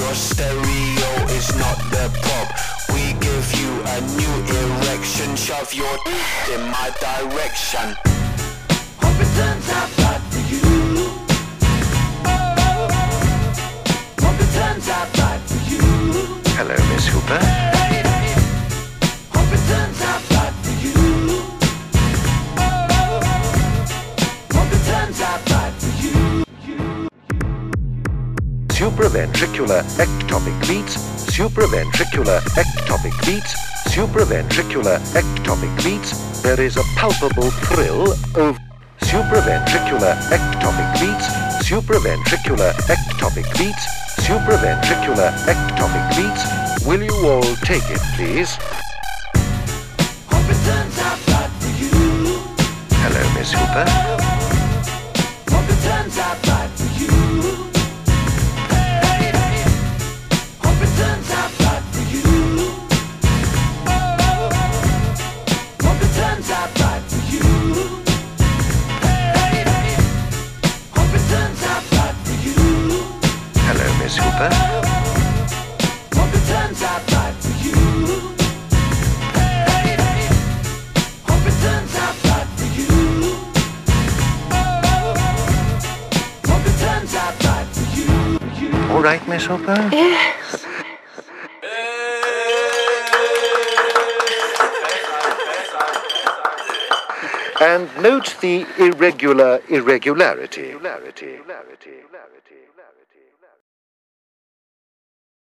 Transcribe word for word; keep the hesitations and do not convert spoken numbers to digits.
your stereo is not the pop. We give you a new erection. Shove your in my direction. Hope it turns out right for you. Hope it turns out right for you. Hello, Miss Hooper. Hope it turns out right for you. Hope it turns out right for you. Supraventricular ectopic beats, supraventricular ectopic beats, supraventricular ectopic beats. There is a palpable thrill of supraventricular ectopic beats, supraventricular ectopic beats, supraventricular ectopic beats. Will you all take it, please? Hope it turns out right for you. Hello, Miss Hooper. Hope it turns out right for you. Hope it turns out right for you. Hope it turns out right for you. Hope it turns out right for you. Hello, Miss Hooper. Hope it turns out right for you. Hope it turns out right for you. Hope it turns out right for you. All right, Miss Hooper? Yes. And note the irregular irregularity.